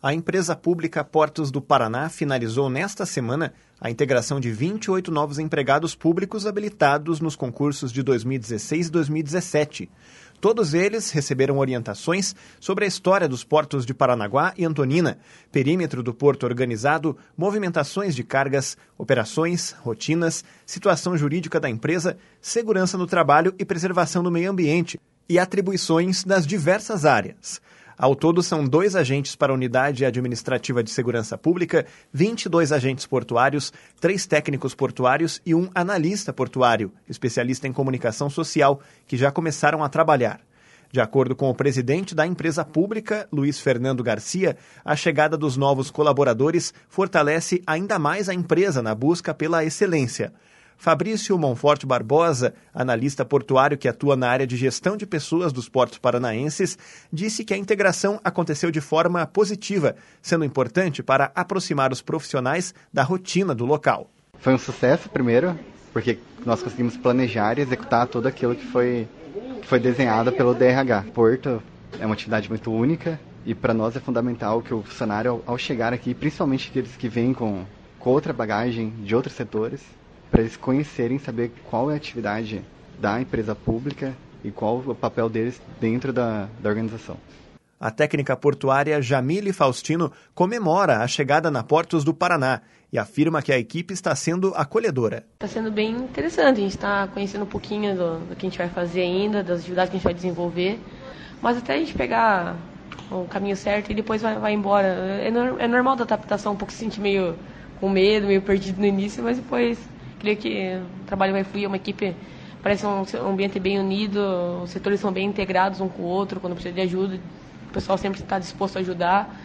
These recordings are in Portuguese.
A empresa pública Portos do Paraná finalizou nesta semana a integração de 28 novos empregados públicos habilitados nos concursos de 2016 e 2017. Todos eles receberam orientações sobre a história dos portos de Paranaguá e Antonina, perímetro do porto organizado, movimentações de cargas, operações, rotinas, situação jurídica da empresa, segurança no trabalho e preservação do meio ambiente e atribuições das diversas áreas. Ao todo, são 2 agentes para a Unidade Administrativa de Segurança Pública, 22 agentes portuários, 3 técnicos portuários e 1 analista portuário, especialista em comunicação social, que já começaram a trabalhar. De acordo com o presidente da empresa pública, Luiz Fernando Garcia, a chegada dos novos colaboradores fortalece ainda mais a empresa na busca pela excelência. Fabrício Monforte Barbosa, analista portuário que atua na área de gestão de pessoas dos portos paranaenses, disse que a integração aconteceu de forma positiva, sendo importante para aproximar os profissionais da rotina do local. Foi um sucesso, primeiro, porque nós conseguimos planejar e executar tudo aquilo que foi desenhado pelo DRH. Porto é uma atividade muito única e para nós é fundamental que o funcionário, ao chegar aqui, principalmente aqueles que vêm com outra bagagem de outros setores, para eles conhecerem, saber qual é a atividade da empresa pública e qual o papel deles dentro da organização. A técnica portuária Jamile Faustino comemora a chegada na Portos do Paraná e afirma que a equipe está sendo acolhedora. Está sendo bem interessante, a gente está conhecendo um pouquinho do que a gente vai fazer ainda, das atividades que a gente vai desenvolver, mas até a gente pegar o caminho certo e depois vai embora. É normal da adaptação um pouco se sentir meio com medo, meio perdido no início, mas depois creio que o trabalho vai fluir, uma equipe, parece um ambiente bem unido, os setores são bem integrados um com o outro, quando precisa de ajuda, o pessoal sempre está disposto a ajudar,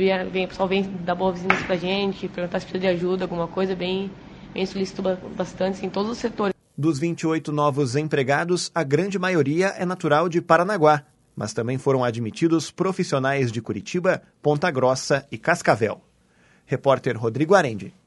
o pessoal vem dar boas vizinhanças para a gente, perguntar se precisa de ajuda, alguma coisa, bem solicito bastante em todos os setores. Dos 28 novos empregados, a grande maioria é natural de Paranaguá, mas também foram admitidos profissionais de Curitiba, Ponta Grossa e Cascavel. Repórter Rodrigo Arendi.